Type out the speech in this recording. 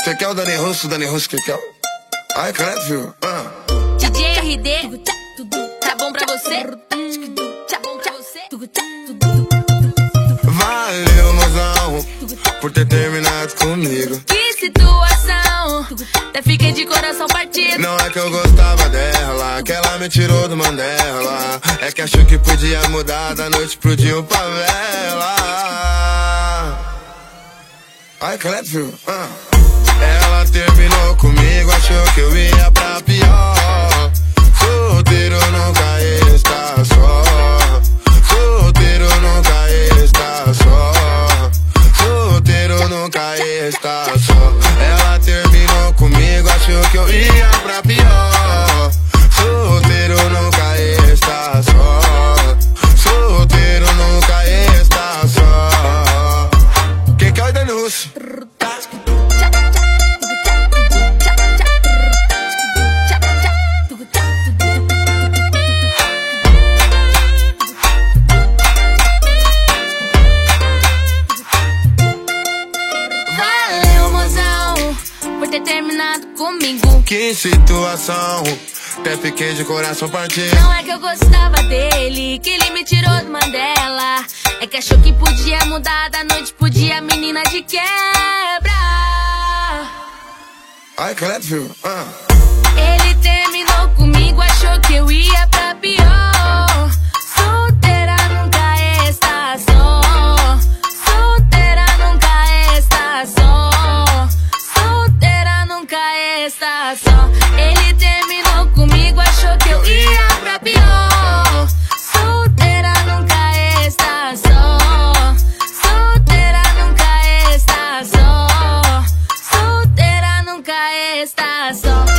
Você quer o Dani Russo que quer? Ai, credo, filho. DJ RD, tá bom pra você? Tá bom pra você? Valeu, mozão, por ter terminado comigo. Que situação, até fiquei de coração partido. Não é que eu gostava dela, que ela me tirou do Mandela. É que achou que podia mudar da noite pro dia pra vela. Ai, credo, filho. Ela terminou comigo, achou que eu ia pra pior. Solteiro nunca está só. Solteiro nunca está só. Solteiro nunca está só. Ela terminou comigo, achou que eu ia pra pior. Solteiro nunca está só. Solteiro nunca está só. Quem quer o Dani Russo? Terminado comigo. Que situação, até fiquei de coração partido. Não é que eu gostava dele, que ele me tirou do Mandela. É que achou que podia mudar da noite pro dia, menina de quebra. Ai, credo, filho. Ele terminou comigo, achou que eu ia pra pior. Solteira nunca está só. Solteira nunca está só. Está só. Ele terminou comigo, achou que eu ia pra pior. Solteira nunca está só. Solteira nunca está só. Solteira nunca está só.